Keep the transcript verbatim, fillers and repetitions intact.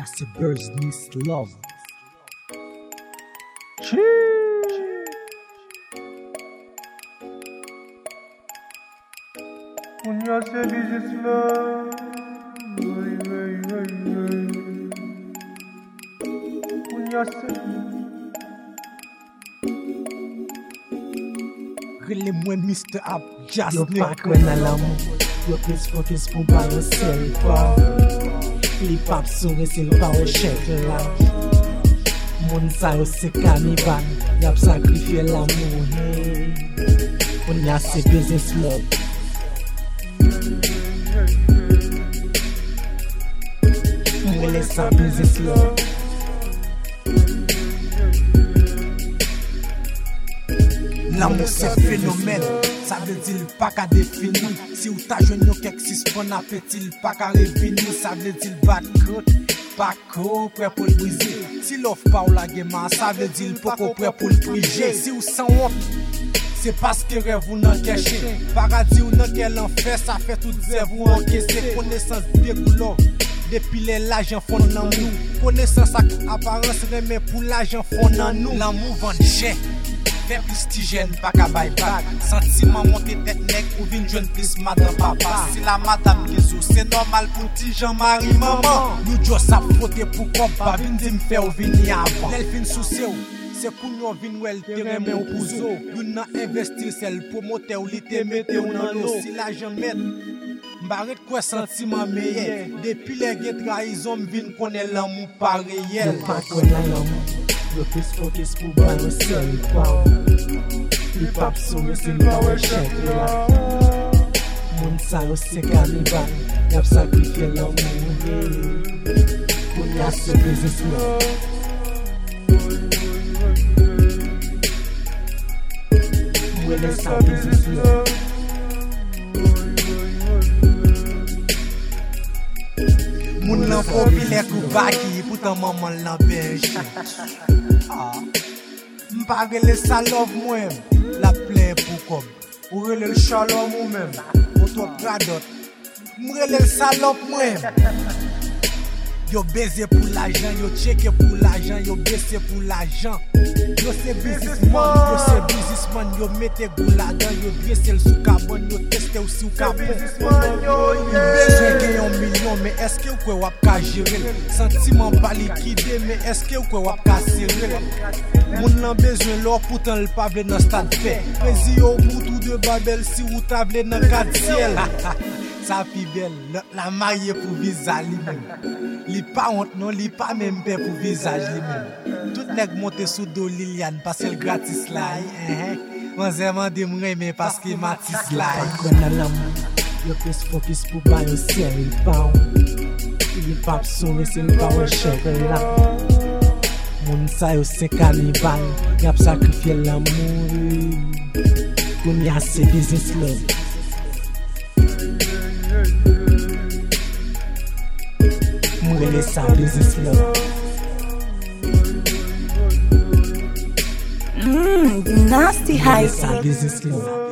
Just a bird's nest love. When you say business love, hey, hey, hey, hey. When you say Really moi mister Ab Just Yo pa kwen nan l'amour, yo plis focus pou ba yo sel pa. Li pap soure sil pa we chek la. Moun sa yo se kanibal, yap sakrifye l'amour. Hey. On ya se business love. Mwele sa business love. L'amour c'est phénomène, ça veut dire pas qu'à définir. Si ou ta jeune yo kek si spon appétit, pas qu'à revenir, ça veut dire bad côte, pas qu'au prêt pour le briser. Si l'offre pas ou la gaiement, ça veut dire pas qu'au prêt pour le priger. Si ou sans honte, c'est parce que rêve ou n'en caché. Paradis ou n'en quel enfer, ça fait tout zèv ou encaisser. Connaissance dégoulot, depuis les l'argent fond dans nous. Connaissance apparence remet pour l'argent fond dans nous. L'amour vend cher. Fait plus tigène, pas qu'à buy back. Sentiment monter tête nec ou vin jeune plus madame papa. Si la madame Guézou, c'est normal pour ti Jean-Marie maman. Nous jo sa frotter pour comme pas vin di m'fè ou vini avant. L'el fin souci ou, c'est pour nous vin ou el terrain mais ou pouzo. Nous n'a investir celle promoter ou li te mette ou nan l'eau. Si l'argent met, m'barret quoi sentiment meilleur. Depuis les gars trahison m'vin connaît l'amour pas réel. Yo pa kwen nan l'amour, yo plis focus pou ba yo sel pa. Li pap soure sil pa we chek la. Moun sa yo se kanibal, yap sakrifye l'amour. On ya se business love. Mwele sa business love. Moun nan populaire kou baki, pourtant maman l'en bench. Ah. M'pa rele sa love moi, la plaît pour comme. Ou rele le shalom ou même, ou toi pradot. M'rele le salope moi. Yo baisé pour l'argent, yo checké pour l'argent, yo baissé pour l'argent. Yo c'est businessman, yo c'est businessman, yo mette goût là-dedans, yo dressé le sous carbone, yo testé aussi au carbone. Besoin gagner un million, mais est-ce que vous pouvez wap ka gérer? Sentiment pas liquidé, mais est-ce que vous pouvez wap ka serrer? Moun nan besoin l'or, pourtant le pas vle dans stade fait. Prési au bout de Babel, si ou ta vle dans quatre ciel. Sa fi belle, la mariée pour visage lui-même. Li pas honte non, li pas même peur pour visage lui-même. Tout nèg monte sous dos Liliane parce qu'elle gratis là. Hein. Moi zéman de m'aimer parce que Matis là. Kwen nan l'amour, yo plis focus pou ba yo sel pa. Li pap soure sil pa we chek la. Moun sa yo se kanibal, yap sakrifye l'amour. Koun ya se business love. Mwele sa business love. Mmm, nasty high. Mwele sa business love.